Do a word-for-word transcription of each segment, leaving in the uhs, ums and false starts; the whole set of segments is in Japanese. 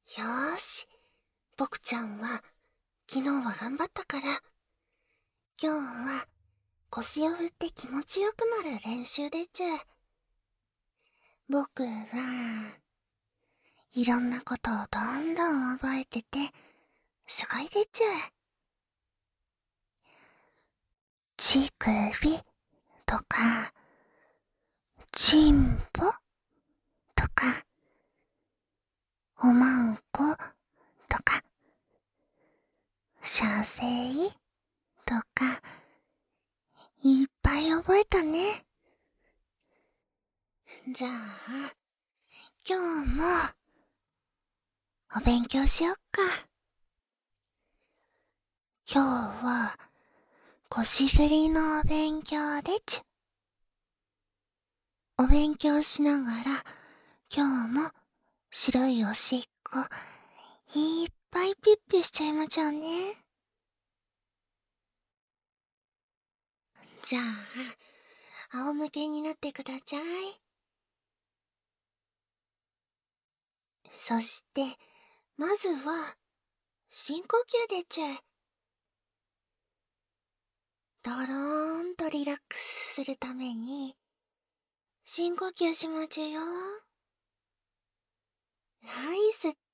よーし、僕ちゃんは昨日は頑張ったから、今日は腰を振って気持ちよくなる練習でちゅ。僕はいろんなことをどんどん覚えてて、すごいでちゅ。乳首とか、チンポとか、おまんことか、射精とか、いっぱい覚えたね。じゃあ、今日も、お勉強しよっか。今日は、腰振りのお勉強でちゅ。お勉強しながら、今日も、白いおしっこ、いっぱいピッピしちゃいまちゃうね。じゃあ、仰向けになってください。そして、まずは、深呼吸でちゅ。ドローンとリラックスするために、深呼吸しまちゅよ。はい、吸って、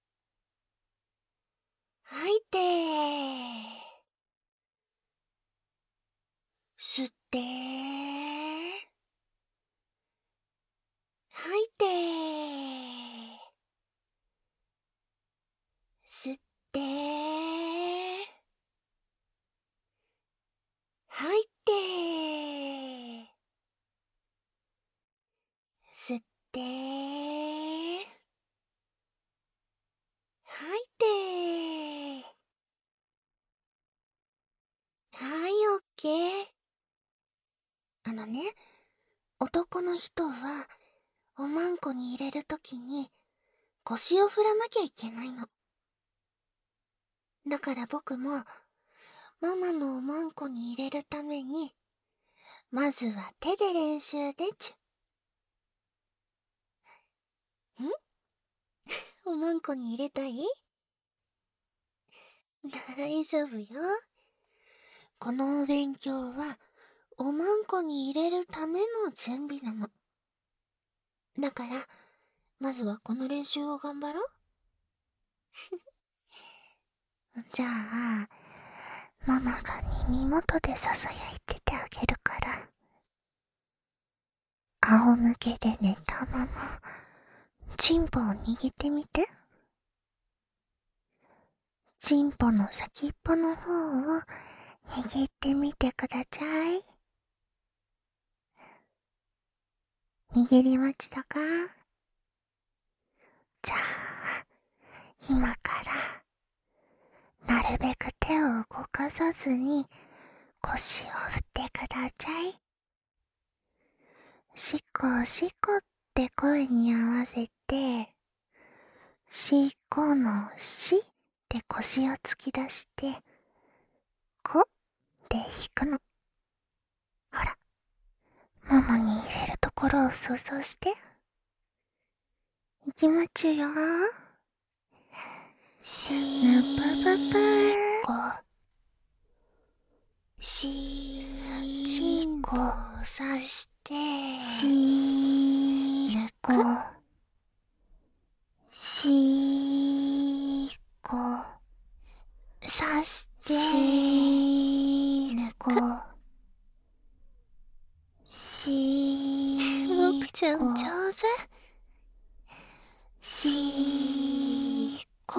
吐いて、吸って、吐いて、吸って、吐いて、吸って、吐いて、はい、オッケー。あのね、男の人は、おまんこに入れるときに、腰を振らなきゃいけないの。だから僕も、ママのおまんこに入れるために、まずは手で練習でちゅ。んおまんこに入れたい？大丈夫よ。このお勉強は、おまんこに入れるための準備なの。だから、まずはこの練習を頑張ろう。じゃあ、ママが耳元でささやいててあげるから、仰向けで寝たまま、チンポを握ってみて。チンポの先っぽの方を握ってみてください。握りましたか？じゃあ、今から、なるべく手を動かさずに腰を振ってください。しっこしっこって声に合わせて、しっこのしで腰を突き出して、こで引くの。ほら、ももに入れるところを想像して。いきまちゅよ。しーこしーちんこさしてしーこしーこさしてしーこしーこ僕ちゃん上手。しーこ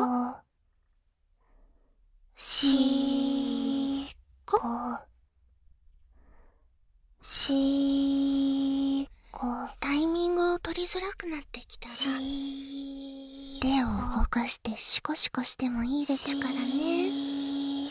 しーこしーこタイミングを取りづらくなってきたら、手を動かしてシコシコしてもいいでちゅからね。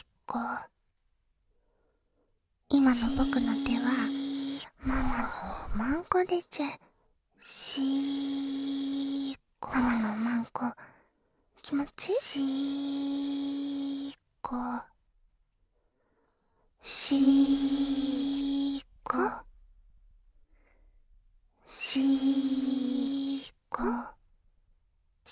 今の僕の手はママのおまんこでちゅ。しーこママのおまんこ気持ちいい？しーこしーこしーこ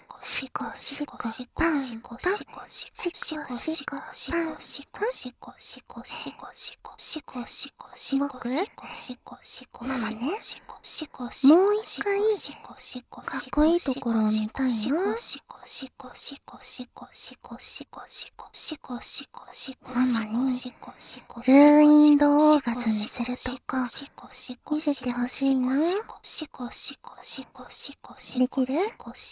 しこしこパンパンしこしこしこしこしこしこしこしこしこしこしこしこしこしこしこしこしこママね、もう一回かっこいいところを見たいな。ママにルーインドオーガズムするとこ見せてほしいな。できる？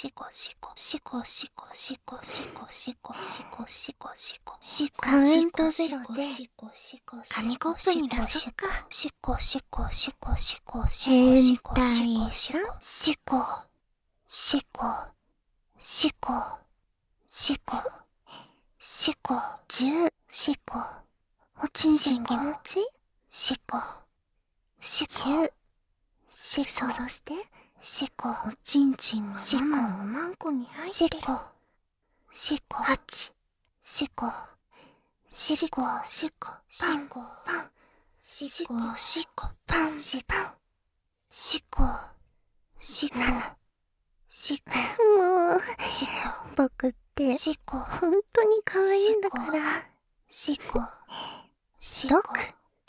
カウントゼロで紙コップに出そうか。変態さん。シコシコシコシコシコじゅうシコおちんちん気持ちいい？シコシコきゅうシコ想像してシコおちんちんがママのおまんこに入ってる。シコシコはちシコシコシコパンパンシコシコパンシパンシコシコシコもうシコ僕ってシコ本当に可愛いんだから。シコシコろく